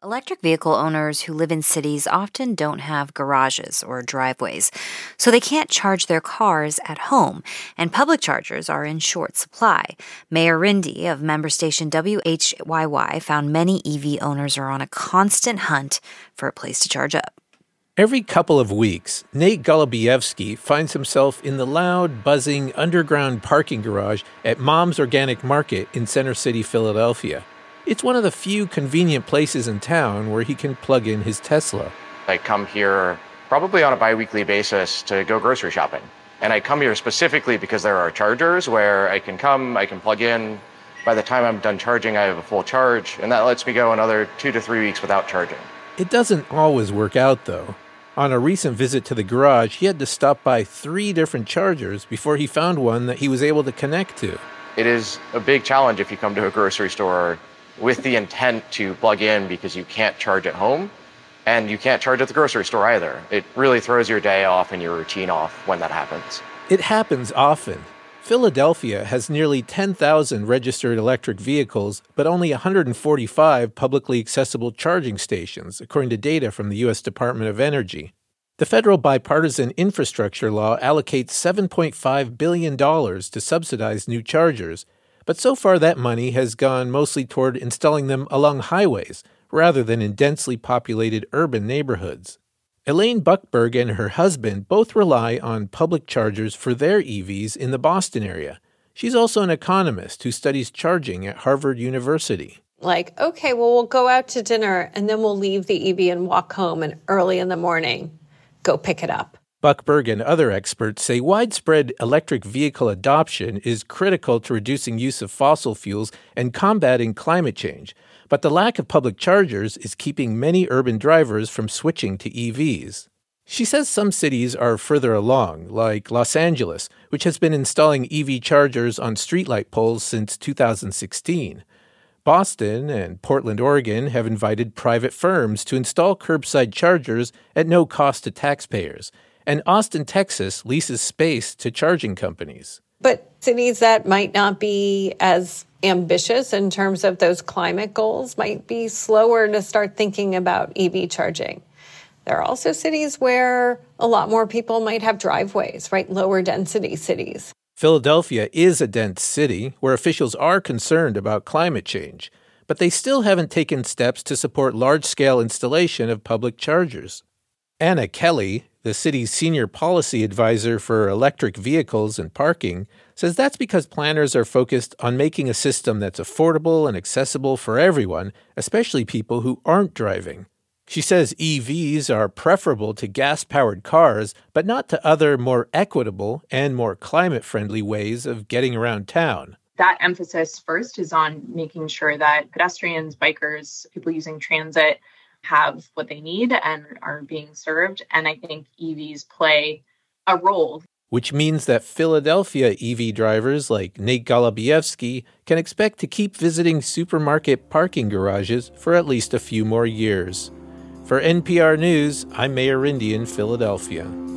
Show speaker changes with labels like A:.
A: Electric vehicle owners who live in cities often don't have garages or driveways, so they can't charge their cars at home, and public chargers are in short supply. Mayor Rindy of member station WHYY found many EV owners are on a constant hunt for a place to charge up.
B: Every couple of weeks, Nate Golubievsky finds himself in the loud, buzzing, underground parking garage at Mom's Organic Market in Center City, Philadelphia. It's one of the few convenient places in town where he can plug in his Tesla.
C: I come here probably on a bi-weekly basis to go grocery shopping. And I come here specifically because there are chargers where I can come, I can plug in. By the time I'm done charging, I have a full charge, and that lets me go another 2 to 3 weeks without charging.
B: It doesn't always work out, though. On a recent visit to the garage, he had to stop by 3 different chargers before he found one that he was able to connect to.
C: It is a big challenge if you come to a grocery store with the intent to plug in because you can't charge at home and you can't charge at the grocery store either. It really throws your day off and your routine off when that happens.
B: It happens often. Philadelphia has nearly 10,000 registered electric vehicles, but only 145 publicly accessible charging stations, according to data from the U.S. Department of Energy. The federal bipartisan infrastructure law allocates $7.5 billion to subsidize new chargers, but so far that money has gone mostly toward installing them along highways rather than in densely populated urban neighborhoods. Elaine Buckberg and her husband both rely on public chargers for their EVs in the Boston area. She's also an economist who studies charging at Harvard University.
D: Okay, well, we'll go out to dinner and then we'll leave the EV and walk home, and early in the morning, go pick it up.
B: Buckberg and other experts say widespread electric vehicle adoption is critical to reducing use of fossil fuels and combating climate change. But the lack of public chargers is keeping many urban drivers from switching to EVs. She says some cities are further along, like Los Angeles, which has been installing EV chargers on streetlight poles since 2016. Boston and Portland, Oregon have invited private firms to install curbside chargers at no cost to taxpayers. And Austin, Texas leases space to charging companies.
D: But cities that might not be as ambitious in terms of those climate goals might be slower to start thinking about EV charging. There are also cities where a lot more people might have driveways, right? Lower density cities.
B: Philadelphia is a dense city where officials are concerned about climate change, but they still haven't taken steps to support large-scale installation of public chargers. Anna Kelly, the city's senior policy advisor for electric vehicles and parking, says that's because planners are focused on making a system that's affordable and accessible for everyone, especially people who aren't driving. She says EVs are preferable to gas-powered cars, but not to other more equitable and more climate-friendly ways of getting around town.
E: That emphasis first is on making sure that pedestrians, bikers, people using transit have what they need and are being served. And I think EVs play a role.
B: Which means that Philadelphia EV drivers like Nate Golubievsky can expect to keep visiting supermarket parking garages for at least a few more years. For NPR News, I'm Mayor Rindy in Philadelphia.